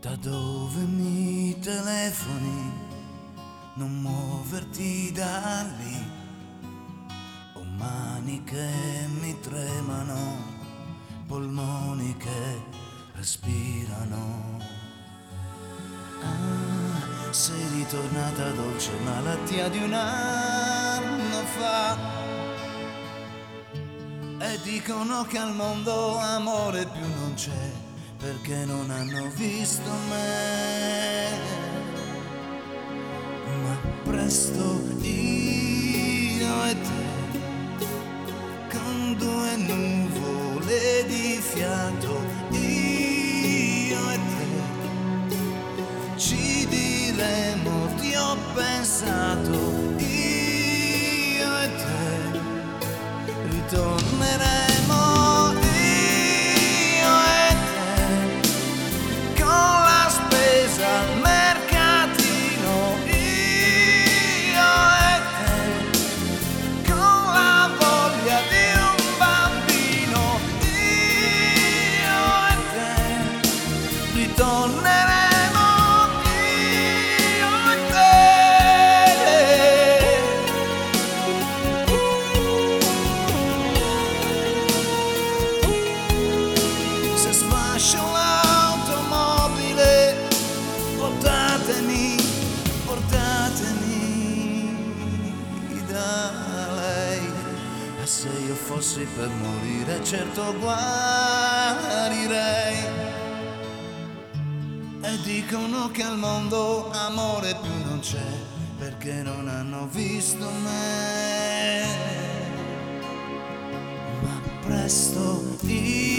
Da dove mi telefoni, non muoverti da lì. Ho mani che mi tremano, polmoni che respirano. Ah, sei ritornata dolce malattia di un anno fa. E dicono che al mondo amore più non c'è, perché non hanno visto me. Ma presto io e te, con due nuvole di fiato, io e te, ci diremo ti ho pensato, io e te, ritorneremo. Al mercatino, io e te, con la voglia di un bambino, io e te, ritorneremo, io e te. Se sfascio l'automobile, portatemi da lei. E se io fossi per morire, certo guarirei. E dicono che al mondo amore più non c'è, perché non hanno visto me. Ma presto io